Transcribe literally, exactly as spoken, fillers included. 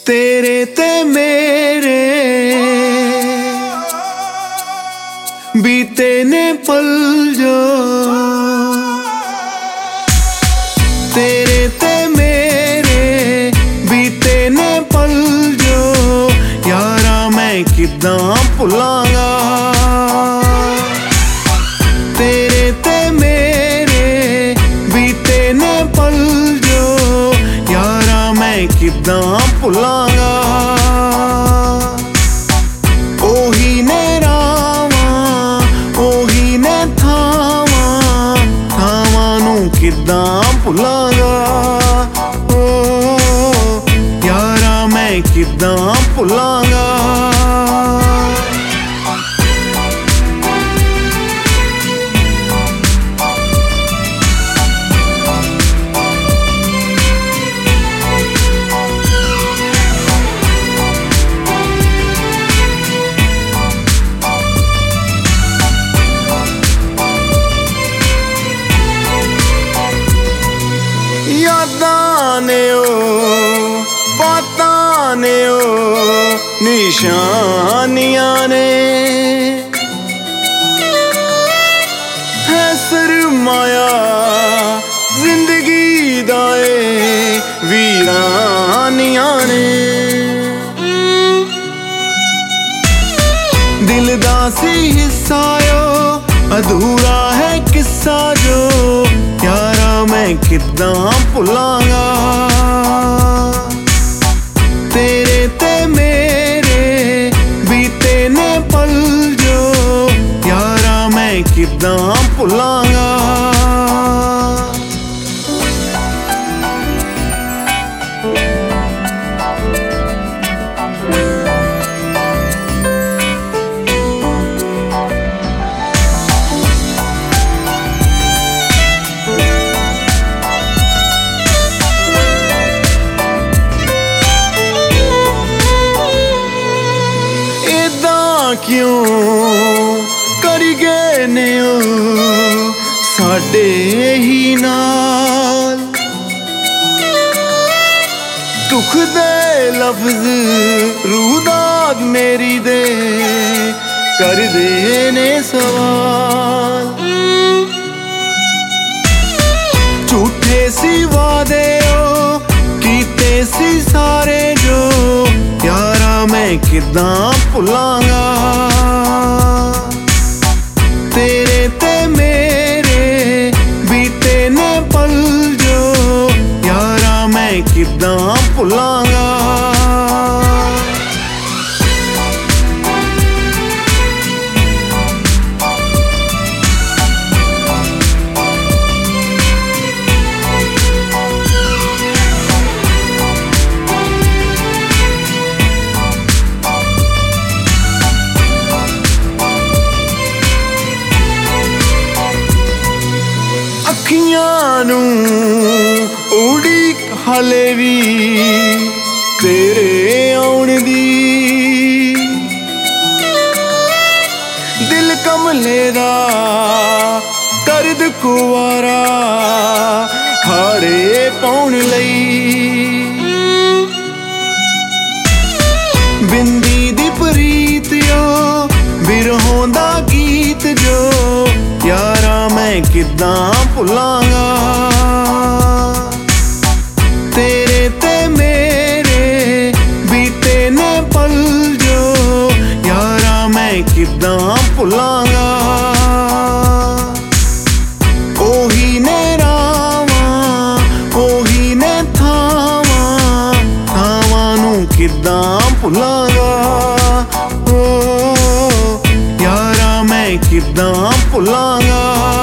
तेरे ते मेरे बीते ने पल जो, तेरे ते मेरे बीते ने पल जो, यारा मैं किदां भुलांगा। तेरे ते मेरे बीते ने पल जो, यारा मैं किदां भुलांगा। ओही ने रावां ओही ने थावां, थावां नूं किदां भुलांगा। ओ यारा मैं किदां भुलांगा। यादां ने ओ बातां ने ओ निशानियां ने, है सरमाया जिंदगी दा ए वीरानियां ने। दिल दा सी हिस्सा ओ अधूरा है किस्सा जो, यारा मैं किदां भुलांगा। तेरे ते मेरे बीते ने पल जो, यारा मैं किदां भुलांगा। क्यों करी गए ने ओ साडे ही नाल, दुख दे लफ्ज रूदाद मेरी दे कर दे ने सवाल। झूठे सी वादे ओ कीते सी सारे जो, यारा मैं किदां भुलांगा। तेरे ते मेरे बीते ने पल जो, यारा मैं किदां भुलांगा। अखियां नूं उड़ीक हाले भी तेरे आउण दी, दिल कमले दा दर्द कुवारा हारे पाउण लई। बिंदी दी प्रीत ओ बिरहों दा गीत जो, यारा मैं किदां भुलांगा। तेरे ते मेरे बीते ने पल जो, यारा मैं किदां भुलांगा। ओही ने रावां ओही ने थावां, थावां नूं किदां भुलांगा। ओ यारा मैं किदां भुलांगा।